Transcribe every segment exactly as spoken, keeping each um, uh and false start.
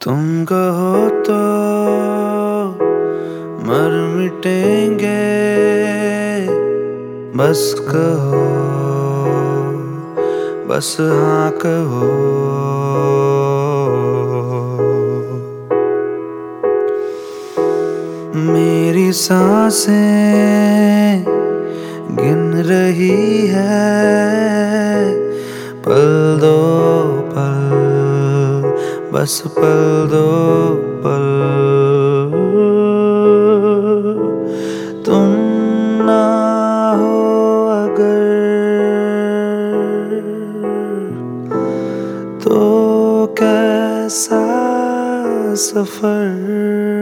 तुम कहो तो मर मिटेंगे, बस कहो, बस हाँ कहो। मेरी सांसें गिन रही है, पल दो पल, बस पल दो पल। तुम ना हो अगर तो कैसा सफर।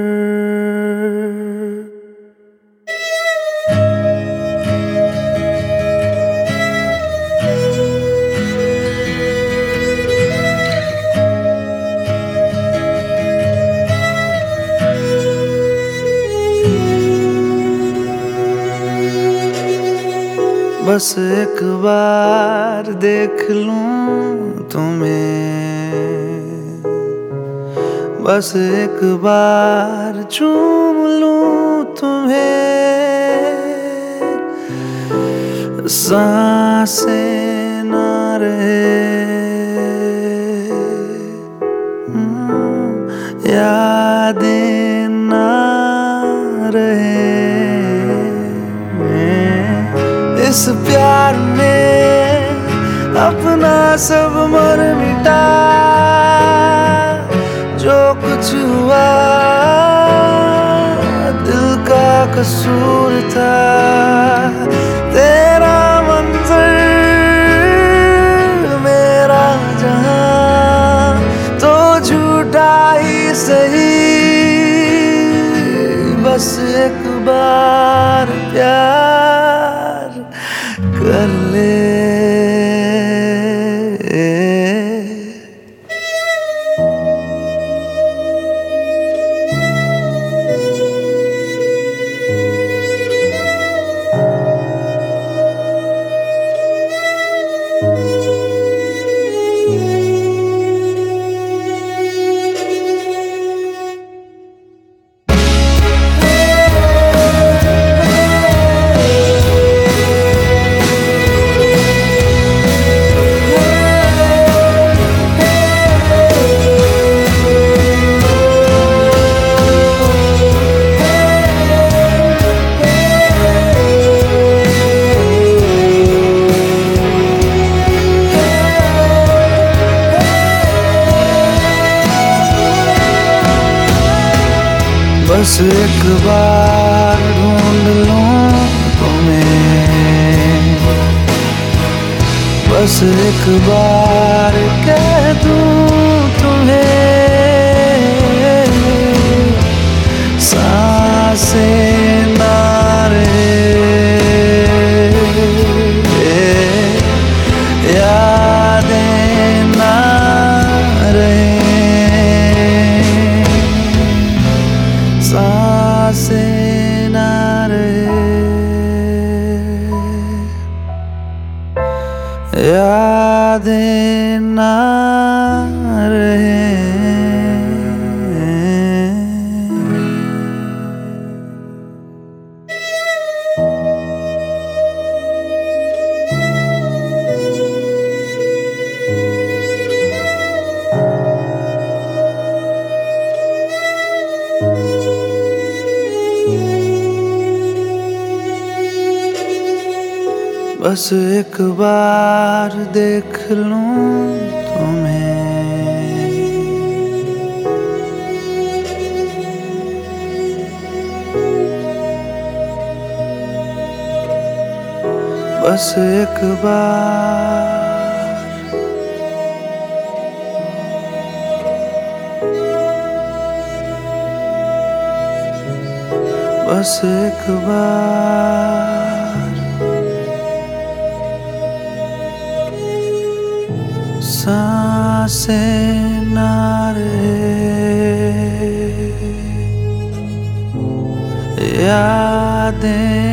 बस एक बार देख लूं तुम्हें, बस एक बार चूम लूं तुम्हें। सांसें ना रहे, यादें ना रहे, इस प्यार में अपना सब मर मिटा। जो कुछ हुआ दिल का कसूर था, तेरा मंजर मेरा जहां तो झूठा ही सही। बस एक बार प्यार कर ले। बस एक बार ढूंढ लूं तुम्हें, बस एक बार कह दूं तुम्हें। सांसें ना रहे, यादें ना रहे, सांसें ना रहे, यादें ना रहे। बस एक बार देख लूं तुम्हें, बस एक बार, बस एक बार। सांसें ना रहे, यादें